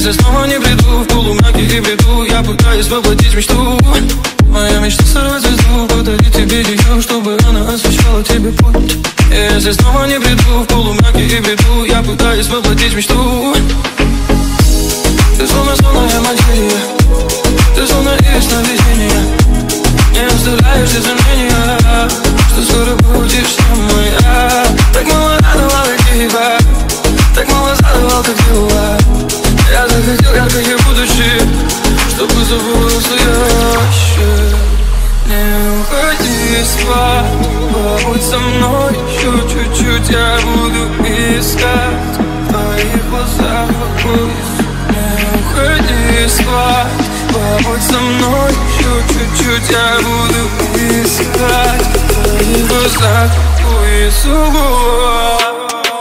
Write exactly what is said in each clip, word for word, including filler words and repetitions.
Если снова не приду в полумраке и бреду, я пытаюсь воплотить мечту. Моя мечта сорвать звезду, подарить тебе ее, чтобы она освещала тебе путь. Если снова не приду в полумраке и бреду, я пытаюсь воплотить мечту. Ты словно сонная материя, ты словно из сновидения. Не оставляешь ты сомнения, что скоро будешь со мной. Я так мало радовал тебя, так мало задавал, как дела. Я захотел яркое будущее, чтобы забыл настоящее. Не уходи спать, побудь со мной еще чуть-чуть. Я буду искать в твоих глазах покой. Не уходи спать, побудь со мной еще чуть-чуть. Я буду искать в твоих глазах покой и сугубо.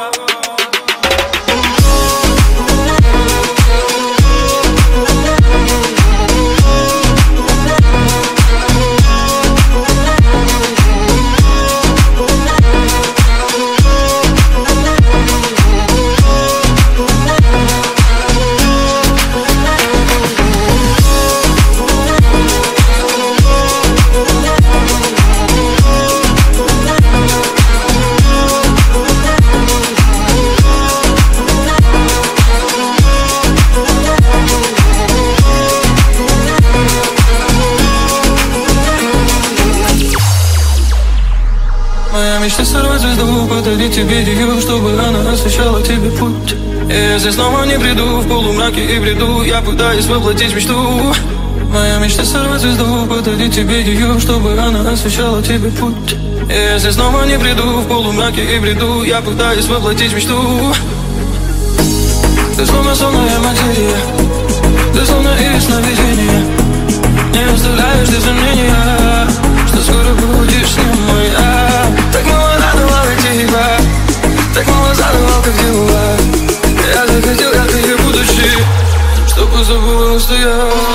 Моя мечта сорвать звезду, подарить тебе ее, чтобы она освещала тебе путь. Если снова не приду в полумраке и бреду, я пытаюсь воплотить мечту. Моя мечта сорвать звезду, подарить тебе ее, чтобы она освещала тебе путь. Если снова не приду в полумраке и бреду, я пытаюсь воплотить мечту. Ты словно сонная материя, ты словно из сновидения. Не оставляешь ты сомнения, что скоро будешь с ним. Я так мало радовал тебя, так мало задавал, как дела. Я захотел яркое будущее, чтобы забыл настоящее.